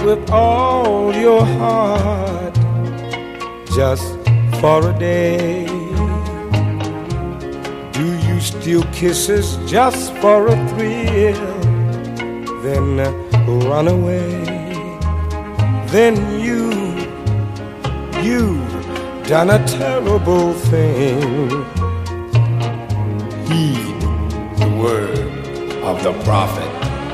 with all your heart just for a day? Do you steal kisses just for a thrill, then run away? Then you've done a terrible thing. Heed the word of the prophet.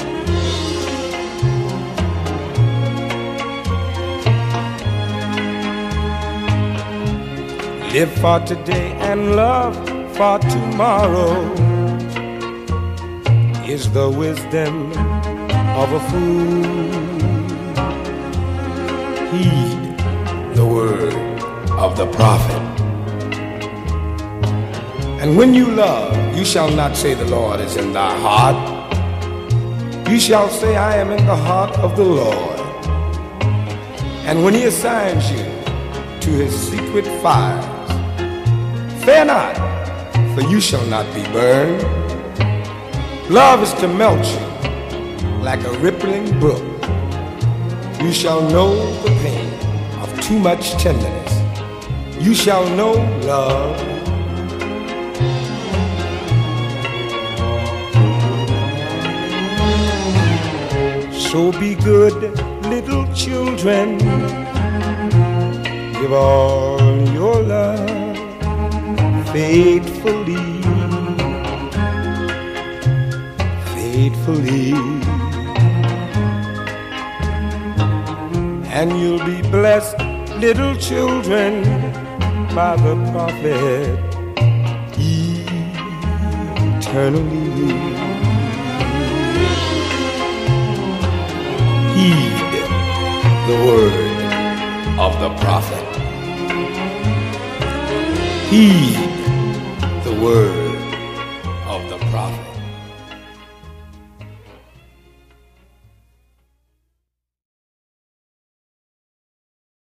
Live for today and love for tomorrow is the wisdom of a fool. Heed the word of the prophet. And when you love, you shall not say the Lord is in thy heart. You shall say, I am in the heart of the Lord. And when he assigns you to his secret fires, fear not, for you shall not be burned. Love is to melt you like a rippling brook. You shall know the pain of too much tenderness. You shall know love. So be good, little children. Give all your love faithfully, faithfully. And you'll be blessed, little children, by the prophet eternally. Heed the word of the prophet. Heed the word